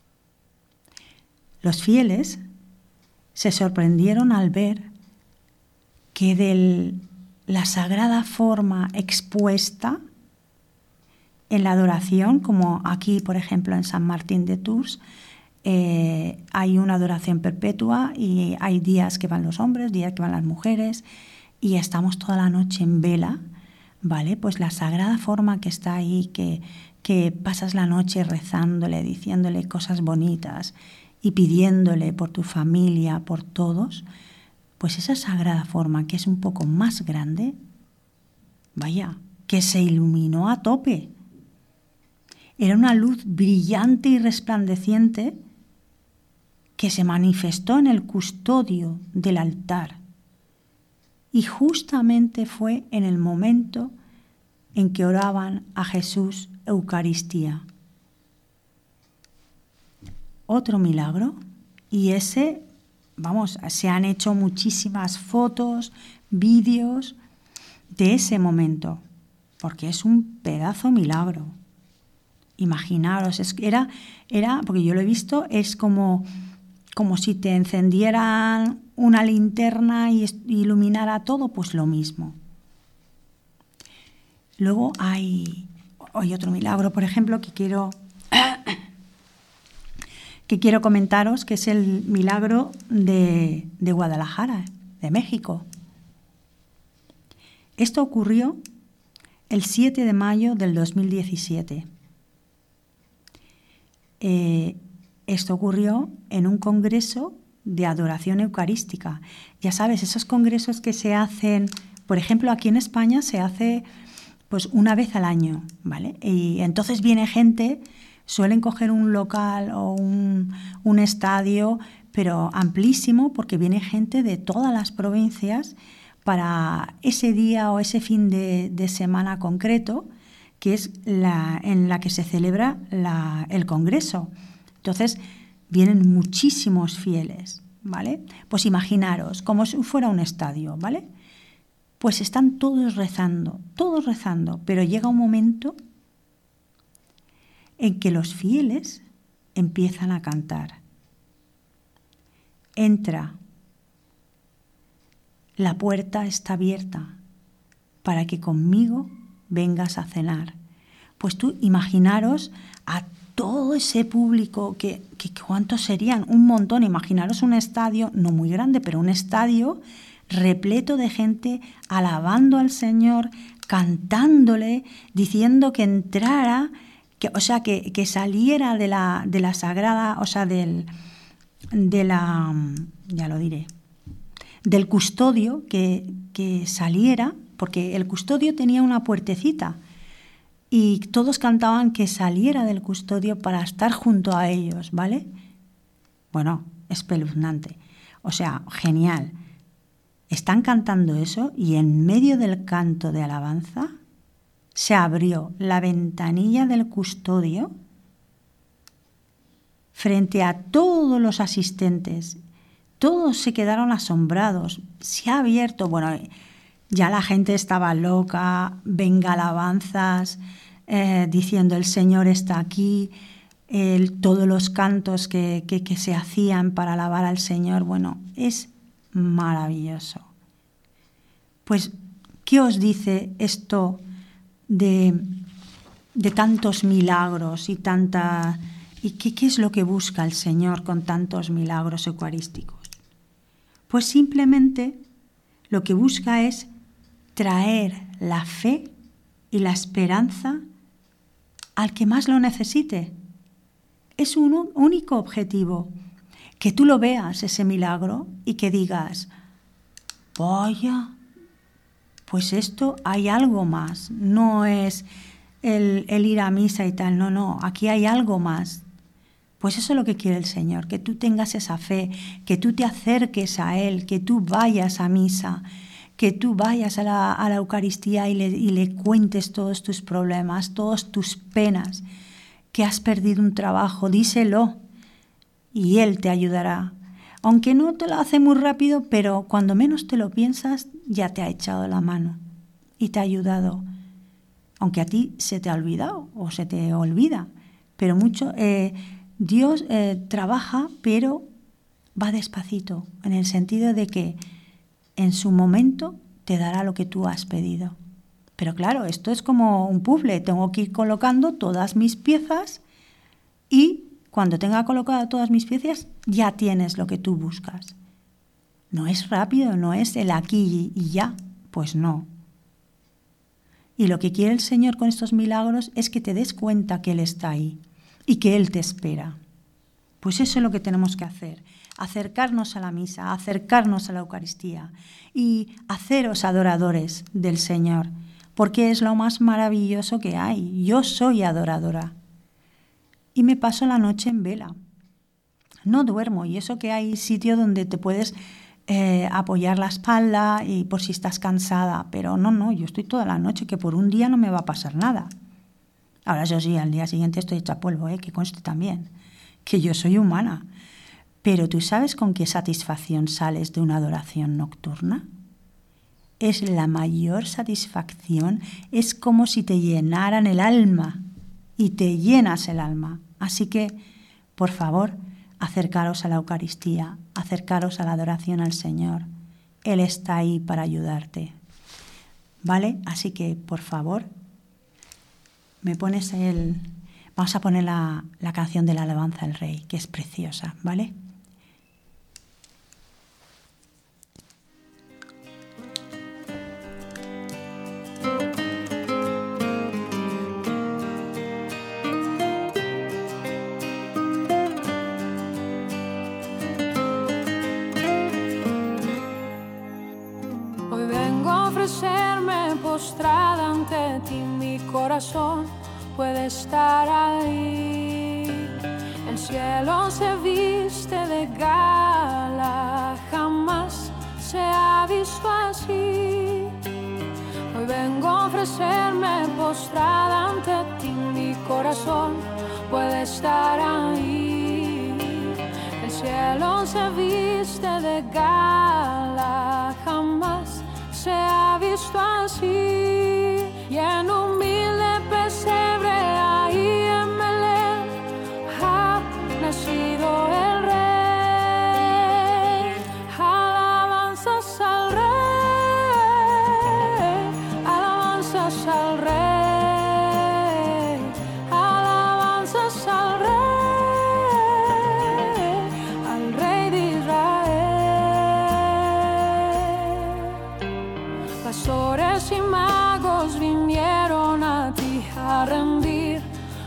Speaker 4: Los fieles se sorprendieron al ver que de la sagrada forma expuesta en la adoración, como aquí, por ejemplo, en San Martín de Tours, eh, hay una adoración perpetua y hay días que van los hombres, días que van las mujeres, y estamos toda la noche en vela, ¿vale? Pues la sagrada forma que está ahí, que, que pasas la noche rezándole, diciéndole cosas bonitas y pidiéndole por tu familia, por todos, pues esa sagrada forma que es un poco más grande, vaya, que se iluminó a tope. Era una luz brillante y resplandeciente que se manifestó en el custodio del altar. Y justamente fue en el momento en que oraban a Jesús Eucaristía. Otro milagro, y ese, vamos, se han hecho muchísimas fotos, vídeos de ese momento, porque es un pedazo milagro. Imaginaros, es, era, era, porque yo lo he visto, es como, como si te encendieran una linterna y iluminara todo, pues lo mismo. Luego hay, hay otro milagro, por ejemplo, que quiero... que quiero comentaros, que es el milagro de, de Guadalajara, de México. Esto ocurrió el siete de mayo del dos mil diecisiete. Eh, esto ocurrió en un congreso de adoración eucarística. Ya sabes, esos congresos que se hacen, por ejemplo, aquí en España se hace pues una vez al año, ¿vale? Y entonces viene gente, suelen coger un local o un, un estadio, pero amplísimo, porque viene gente de todas las provincias para ese día o ese fin de, de semana concreto, que es la en la que se celebra la, el congreso. Entonces, vienen muchísimos fieles, ¿vale? Pues imaginaros, como si fuera un estadio, ¿vale? Pues están todos rezando, todos rezando, pero llega un momento en que los fieles empiezan a cantar. Entra, la puerta está abierta para que conmigo vengas a cenar. Pues tú imaginaros a todo ese público, que, que ¿cuántos serían? Un montón. Imaginaros un estadio, no muy grande, pero un estadio repleto de gente alabando al Señor, cantándole, diciendo que entrara, que, o sea, que, que saliera de la, de la sagrada, o sea, del, de la, ya lo diré, del custodio, que, que saliera, porque el custodio tenía una puertecita y todos cantaban que saliera del custodio para estar junto a ellos, ¿vale? Bueno, espeluznante. O sea, genial. Están cantando eso y en medio del canto de alabanza se abrió la ventanilla del custodio frente a todos los asistentes. Todos se quedaron asombrados. Se ha abierto, bueno, ya la gente estaba loca, venga alabanzas, eh, diciendo el Señor está aquí, el, todos los cantos que, que, que se hacían para alabar al Señor. Bueno, es maravilloso. Pues, ¿qué os dice esto de, de tantos milagros y tanta... ¿Y qué, qué es lo que busca el Señor con tantos milagros eucarísticos? Pues simplemente lo que busca es traer la fe y la esperanza al que más lo necesite. Es un único objetivo, que tú lo veas ese milagro y que digas, vaya, pues esto hay algo más, no es el, el ir a misa y tal, no, no, aquí hay algo más. Pues eso es lo que quiere el Señor, que tú tengas esa fe, que tú te acerques a Él, que tú vayas a misa, que tú vayas a la, a la Eucaristía y le, y le cuentes todos tus problemas, todas tus penas, que has perdido un trabajo, díselo y Él te ayudará. Aunque no te lo hace muy rápido, pero cuando menos te lo piensas, ya te ha echado la mano y te ha ayudado. Aunque a ti se te ha olvidado o se te olvida, pero mucho... Eh, Dios eh, trabaja, pero va despacito, en el sentido de que en su momento te dará lo que tú has pedido. Pero claro, esto es como un puzzle, tengo que ir colocando todas mis piezas y cuando tenga colocado todas mis piezas ya tienes lo que tú buscas. No es rápido, no es el aquí y ya, pues no. Y lo que quiere el Señor con estos milagros es que te des cuenta que Él está ahí y que Él te espera. Pues eso es lo que tenemos que hacer, acercarnos a la misa, acercarnos a la Eucaristía y haceros adoradores del Señor, porque es lo más maravilloso que hay. Yo soy adoradora y me paso la noche en vela. No duermo, y eso que hay sitio donde te puedes eh, apoyar la espalda y por si estás cansada, pero no, no, yo estoy toda la noche, que por un día no me va a pasar nada. Ahora, yo sí, al día siguiente estoy hecha polvo, ¿eh? Que conste también, que yo soy humana. Pero ¿tú sabes con qué satisfacción sales de una adoración nocturna? Es la mayor satisfacción, es como si te llenaran el alma, y te llenas el alma. Así que, por favor, acercaros a la Eucaristía, acercaros a la adoración al Señor. Él está ahí para ayudarte. ¿Vale? Así que, por favor, me pones el... Vamos a poner la, la canción de la alabanza al Rey, que es preciosa, ¿vale?
Speaker 2: corazón puede estar ahí. El cielo se viste de gala, jamás se ha visto así. Hoy vengo a ofrecerme postrada ante ti, mi corazón puede estar ahí. El cielo se viste de gala, jamás se ha visto así. Y en humilde pesebre ahí en Belén ha nacido el Rey. Alabanzas al Rey, alabanzas al Rey, alabanzas al Rey, al Rey de Israel. Pastores y magos vinieron a ti a rendir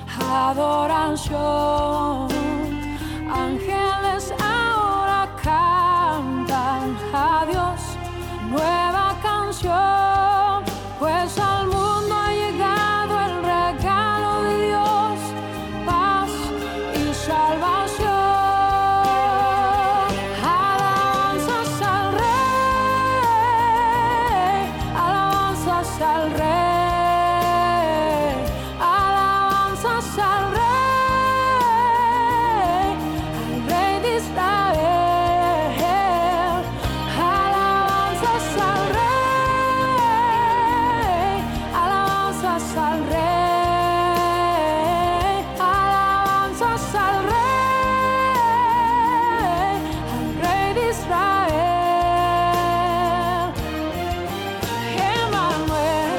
Speaker 2: adoración. Ángeles ahora cantan a Dios nueva canción, pues al mundo ha llegado el regalo de Dios, paz y salvación. Alabanzas al Rey, alabanzas al Rey, alabanzas al Rey, al Rey de Israel. Alabanzas al Rey, alabanzas al Rey, alabanzas al Rey, al Rey de Israel. Emmanuel.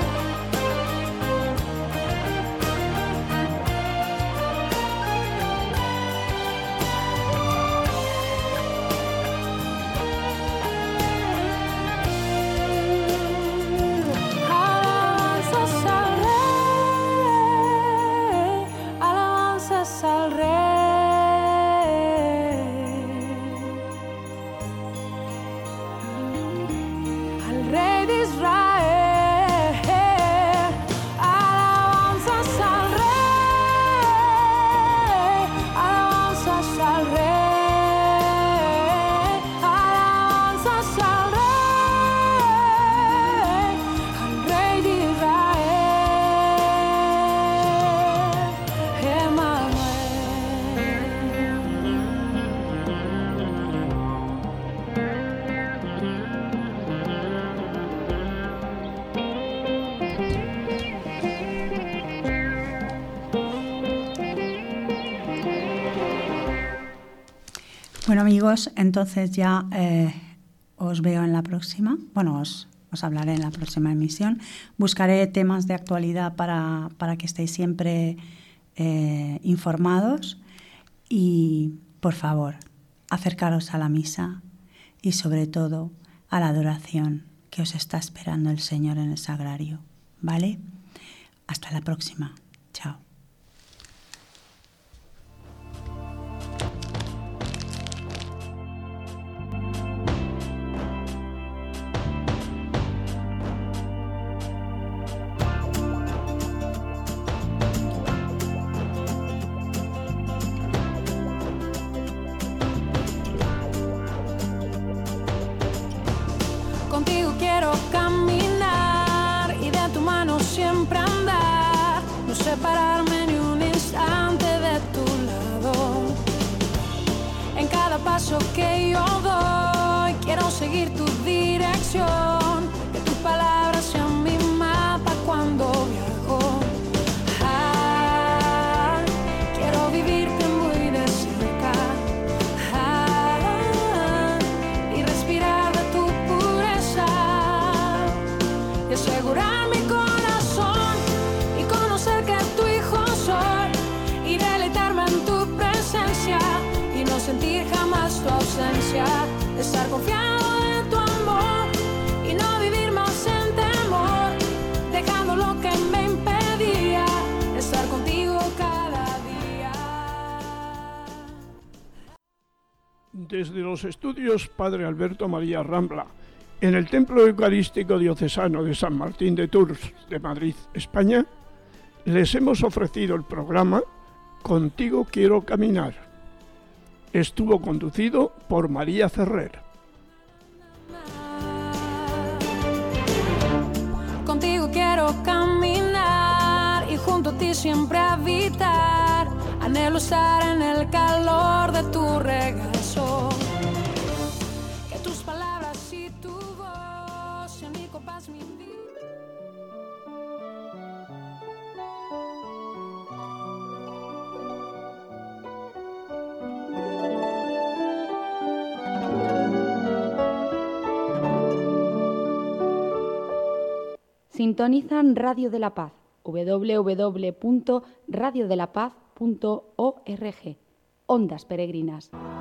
Speaker 2: Alabanzas al Rey, alabanzas al Rey, al Rey de Israel. Alabanzas al Rey, alabanzas al Rey, alabanzas al Rey, al Rey de Israel. Emmanuel.
Speaker 4: Bueno, amigos, entonces ya eh, os veo en la próxima. Bueno, os, os hablaré en la próxima emisión. Buscaré temas de actualidad para, para que estéis siempre eh, informados. Y, por favor, acercaros a la misa y, sobre todo, a la adoración que os está esperando el Señor en el sagrario. ¿Vale? Hasta la próxima. Chao.
Speaker 2: Contigo quiero caminar y de tu mano siempre andar, no separarme ni un instante de tu lado. En cada paso que yo doy quiero seguir tu dirección, que tus palabras sean mi mapa cuando viajo. Ah, quiero vivirte muy de cerca, ah, y respirar de tu pureza, y asegurar mi corazón y conocer que tu hijo soy, y deleitarme en tu presencia y no sentir jamás tu ausencia, estar confiado en tu amor y no vivir más en temor, dejando lo que me impedía estar contigo cada día.
Speaker 3: Desde los estudios Padre Alberto María Rambla, en el Templo Eucarístico Diocesano de San Martín de Tours de Madrid, España, Les hemos ofrecido el programa Contigo quiero caminar. Estuvo conducido por María Ferrer.
Speaker 2: Contigo quiero caminar y junto a ti siempre habitar. Anhelo estar en el calor de tu regazo. Que tus palabras y tu voz sean mi compás, mi vida.
Speaker 1: Sintonizan Radio de la Paz, doble u doble u doble u punto radio de la paz punto org. Ondas Peregrinas.